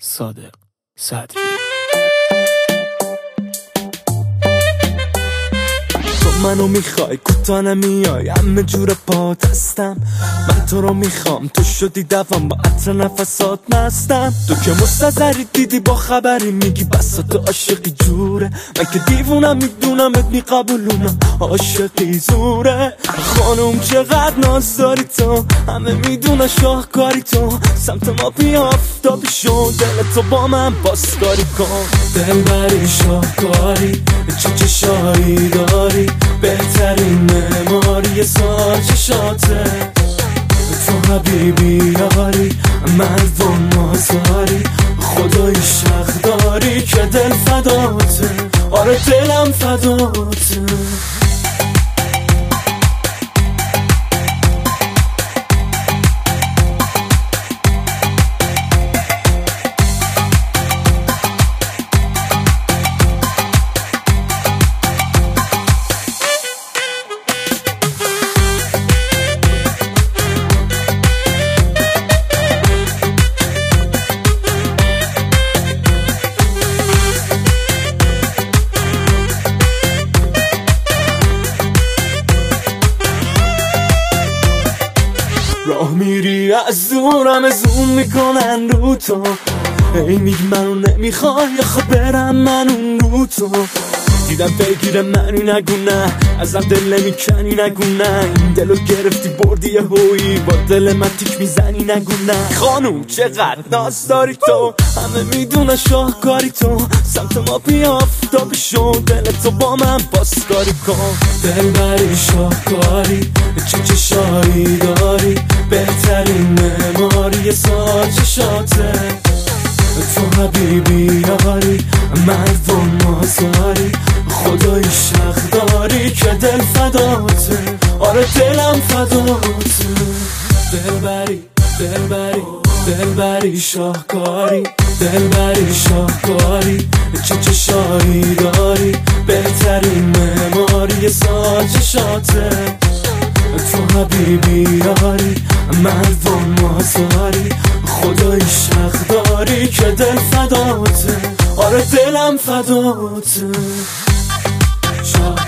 صادق صدری. تو منو میخوای کوتا نمیای، همه جور پات هستم. من تو رو میخوام، تو شدی دوام، با عطر نفسات مستم. تو که مستظری دیدی با خبری میگی بسات عاشقی جوره. من که دیوونم میدونم ات میقبولونم عاشقی زوره. خانوم چقدر ناز داری تو، همه میدونه شاهکاری تو. سمت ما بیا آفتابی شو، دل تو با من پاسداری کن. دل بری شاهکاری، چه چشایی داری، بهترین معماری سال چشاته. تو حبیبی یاری، مرد مازاری، خدای شخ داری که دل فداته. آره دلم فداته. راه میری از دورم زوم میکنن رو تو، ای میگی منو نمیخوای خب برم من اون رو تو. دیدم پیگیر منی نگو نه، ازم دل نمیکنی نگو نه. این دلو گرفتی بردی یه هویی، با دل من تیک میزنی نگو نه. خانوم چقدر ناز داری تو، همه میدونه شاهکاری تو. سمت ما بیا آفتابی شو، دل تو با من پاسداری کن. دل بری شاهکاری، چه چشایی داری، بهترین معماری سال چشاته. تو حبیبی یاری، مرد مازاری، خدای شخ داری که دل فداته. آره دلم فداته. دل بری شاهکاری، دل بری شاهکاری، چه چشایی داری، بهترین معماری سال چشاته. تو حبیبی یاری، مرد مازاری، خدای شخ داری که دل فداته. آره دلم فداته.